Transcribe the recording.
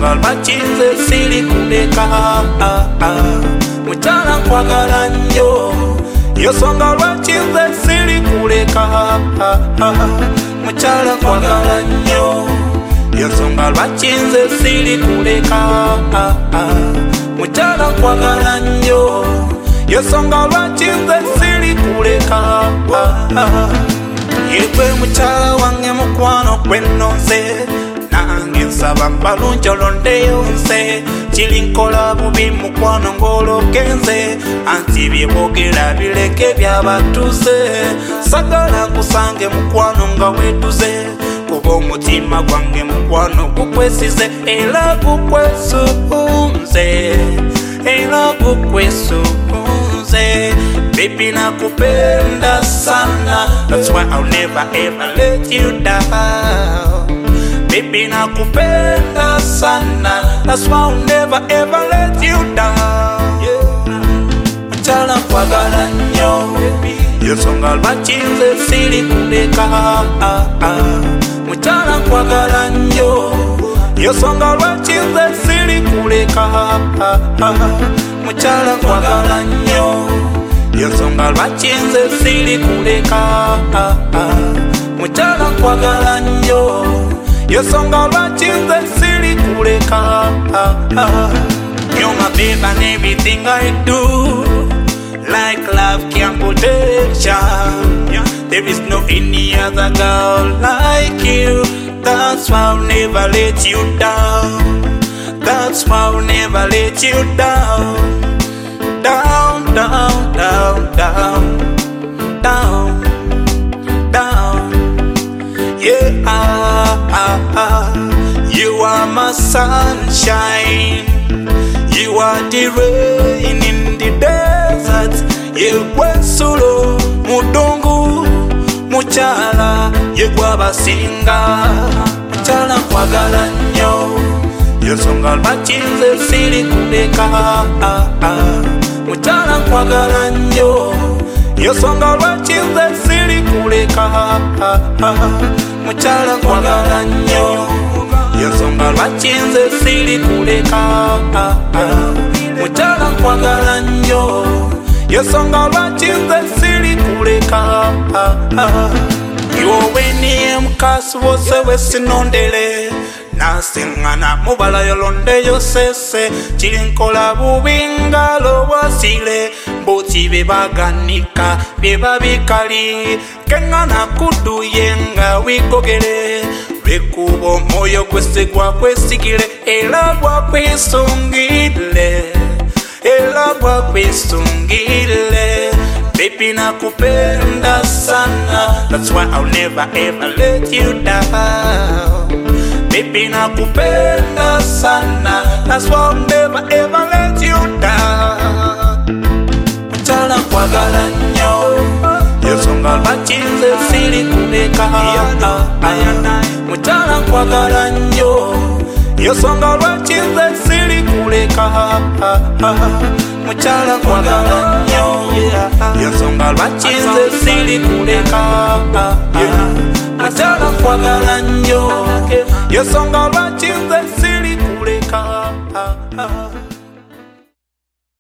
yosonga lwakinze siri kuleka mukyala nkwagala nnyo yosonga lwakinze siri kuleka mukyala nkwagala nnyo yosonga lwakinze siri kuleka mukyala nkwagala nnyo yosonga lwakinze siri kuleka yegwe mukyala wange mukwano gwennoze nange nsaba balungi olondeyo nze kiri nkola bubi mukwano ng'ologenze anti byebogera bireke byabatuze sagala nkusange mukwano nga wetuze kuba omutima gwange mukwano gukwesize era gukwesunze era gukwesunze baby nakupenda sana that's why I'll never ever let you down baby nakupenda sana that's why I'll never ever let you down mukyala nkwagala nnyo yosonga lwakinze siri kuleka mukyala nkwagala nnyo yosonga lwakinze siri kuleka mukyala nkwagala nnyo yosonga lwakinze siri kuleka mukyala nkwagala nnyo yosonga lwakinze siri kuleka you're my babe and everything I do like love can protection there is no any other girl like you that's why I'll never let you down that's why I'll never let you down down down down down down down yeah you are my sunshine you are the rain in the desert yegwe solo mudongo mukyala yegwe abasinga mukyala nkwagala nnyo yosonga lwakinze siri kuleka mukyala nkwagala nnyo yosonga lwakinze siri kuleka mukyala nkwagala nnyo yosonga lwakinze siri kuleka mukyala nkwagala nnyo yosonga lwakinze siri kuleka iwowe niye mukasi wose wesinondele nasiŋŋana mubala yolondeyo sese kiri nkola bubi ngalo wasile mbuti bebaganika byeba bikali keŋŋana kuduye nga wigogere lwekuba omwoyo gwese gwakwesigire era gwakwisungire era gwakwisungire baby nakupenda sana that's why I'll never ever let you down baby nakupenda sana that's why I'll never ever let you down mukyala nkwagala nnyo yosonga lwakinze siri kuleka mukyala nkwagala nnyo yosonga lwakinze siri kuleka mukyala nkwagala nnyo yosonga lwakinze siri kuleka mukyala nkwagala nnyo yosonga lwakinze siri kuleka